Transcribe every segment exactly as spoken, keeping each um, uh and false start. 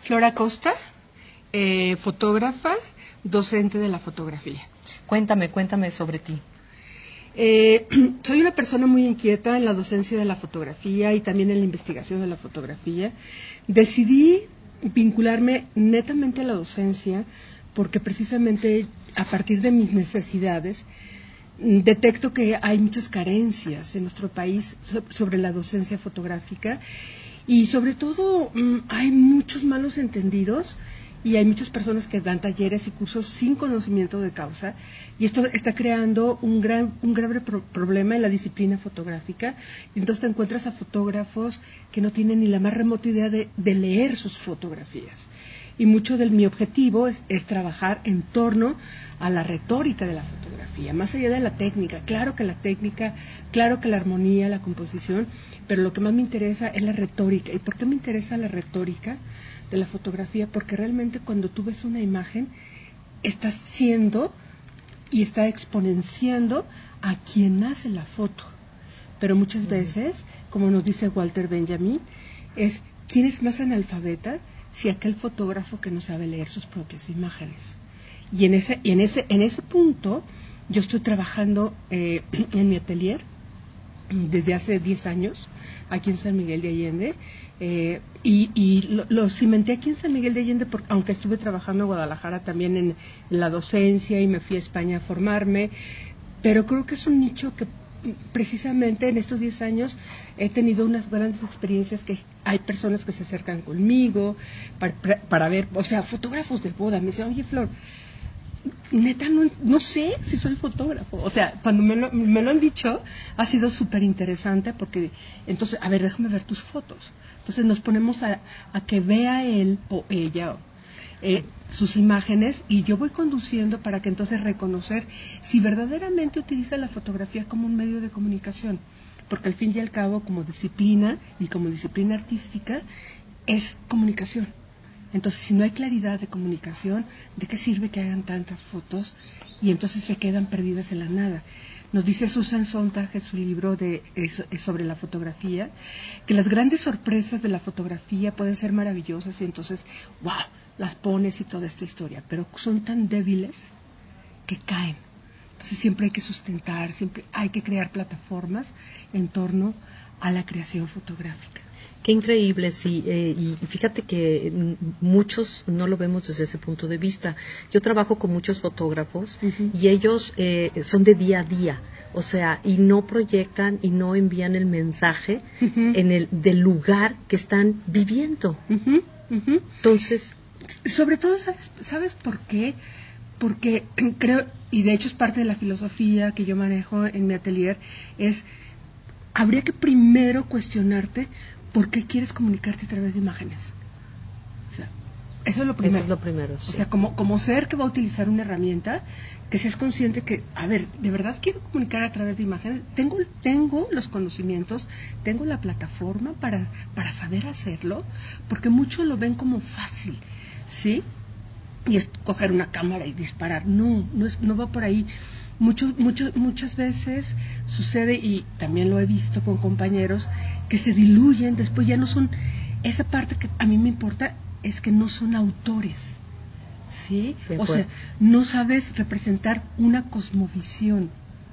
Flora Costa, eh, fotógrafa, docente de la fotografía. Cuéntame, cuéntame sobre ti. Eh, soy una persona muy inquieta en la docencia de la fotografía y también en la investigación de la fotografía. Decidí vincularme netamente a la docencia porque precisamente a partir de mis necesidades detecto que hay muchas carencias en nuestro país sobre la docencia fotográfica y sobre todo hay muchos malos entendidos y hay muchas personas que dan talleres y cursos sin conocimiento de causa y esto está creando un gran un grave pro- problema en la disciplina fotográfica y entonces te encuentras a fotógrafos que no tienen ni la más remota idea de, de leer sus fotografías y mucho de mi objetivo es, es trabajar en torno a la retórica de la fotografía, más allá de la técnica, claro que la técnica, claro que la armonía, la composición, pero lo que más me interesa es la retórica. ¿Y por qué me interesa la retórica de la fotografía? Porque realmente cuando tú ves una imagen, estás siendo y está exponenciando a quien hace la foto. Pero muchas uh-huh. veces, como nos dice Walter Benjamin, es ¿quién es más analfabeta? Si aquel fotógrafo que no sabe leer sus propias imágenes. Y en ese, en ese, en ese punto, yo estoy trabajando eh, en mi atelier desde hace diez años, aquí en San Miguel de Allende, eh, y, y lo, lo cimenté aquí en San Miguel de Allende, porque, aunque estuve trabajando en Guadalajara también en, en la docencia y me fui a España a formarme, pero creo que es un nicho que precisamente en estos diez años he tenido unas grandes experiencias que hay personas que se acercan conmigo para, para, para ver, o sea, fotógrafos de boda, me dicen, oye Flor, neta no, no sé si soy fotógrafo, o sea, cuando me lo, me lo han dicho ha sido súper interesante porque entonces, a ver, déjame ver tus fotos, entonces nos ponemos a, a que vea él o ella Eh, sus imágenes y yo voy conduciendo para que entonces reconocer si verdaderamente utiliza la fotografía como un medio de comunicación, porque al fin y al cabo como disciplina y como disciplina artística es comunicación. Entonces si no hay claridad de comunicación, ¿de qué sirve que hagan tantas fotos y entonces se quedan perdidas en la nada? Nos dice Susan Sontag en su libro de, es, es sobre la fotografía, que las grandes sorpresas de la fotografía pueden ser maravillosas y entonces, wow, las pones y toda esta historia, pero son tan débiles que caen. Entonces siempre hay que sustentar, siempre hay que crear plataformas en torno a la creación fotográfica. Qué increíble, sí, eh, y fíjate que muchos no lo vemos desde ese punto de vista. Yo trabajo con muchos fotógrafos uh-huh. y ellos eh, son de día a día, o sea, y no proyectan y no envían el mensaje uh-huh. en el del lugar que están viviendo. Uh-huh. Uh-huh. Entonces, sobre todo, ¿sabes, ¿sabes por qué? Porque creo, y de hecho es parte de la filosofía que yo manejo en mi atelier, es, habría que primero cuestionarte ¿por qué quieres comunicarte a través de imágenes? O sea, eso es lo primero. Eso es lo primero, sí. O sea, como, como ser que va a utilizar una herramienta, que seas consciente que, a ver, ¿de verdad quiero comunicar a través de imágenes? Tengo, tengo los conocimientos, tengo la plataforma para, para saber hacerlo, porque muchos lo ven como fácil, ¿sí? Y es coger una cámara y disparar. No, no, es, no va por ahí. Muchos, muchos, muchas veces sucede, y también lo he visto con compañeros, que se diluyen, después ya no son, esa parte que a mí me importa es que no son autores, ¿sí? O sea, no sabes representar una cosmovisión.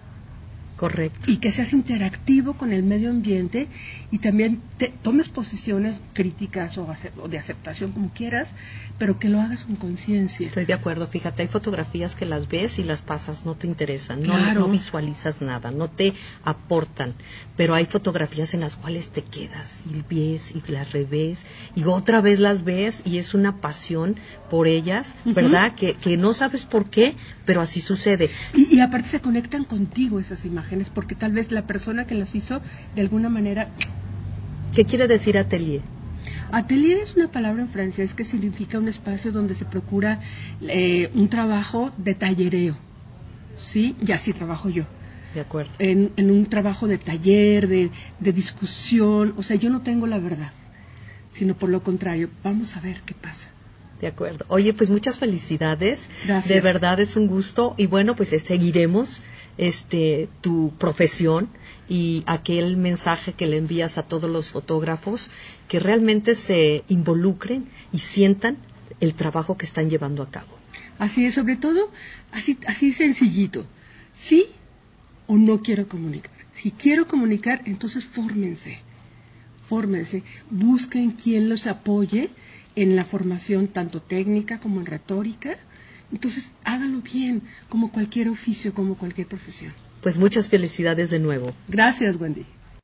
Correcto. Y que seas interactivo con el medio ambiente y también te tomes posiciones críticas o, ace- o de aceptación como quieras, pero que lo hagas con conciencia. Estoy de acuerdo, fíjate, hay fotografías que las ves y las pasas, no te interesan, Claro. no, no visualizas nada, no te aportan, pero hay fotografías en las cuales te quedas y ves y las revés y otra vez las ves y es una pasión por ellas, uh-huh. ¿verdad? Que, que no sabes por qué, pero así sucede. Y, y aparte se conectan contigo esas imágenes, porque tal vez la persona que las hizo, de alguna manera... ¿Qué quiere decir atelier? Atelier es una palabra en francés que significa un espacio donde se procura eh, un trabajo de tallereo, ¿sí? Y así trabajo yo. De acuerdo. En, en un trabajo de taller, de, de discusión, o sea, yo no tengo la verdad, sino por lo contrario, vamos a ver qué pasa. De acuerdo. Oye, pues muchas felicidades. Gracias. De verdad es un gusto y bueno, pues seguiremos este tu profesión y aquel mensaje que le envías a todos los fotógrafos, que realmente se involucren y sientan el trabajo que están llevando a cabo. Así es, sobre todo, así, así sencillito. Sí o no quiero comunicar. Si quiero comunicar, entonces fórmense. Fórmense. Busquen quien los apoye en la formación tanto técnica como en retórica. Entonces, hágalo bien, como cualquier oficio, como cualquier profesión. Pues muchas felicidades de nuevo. Gracias, Wendy.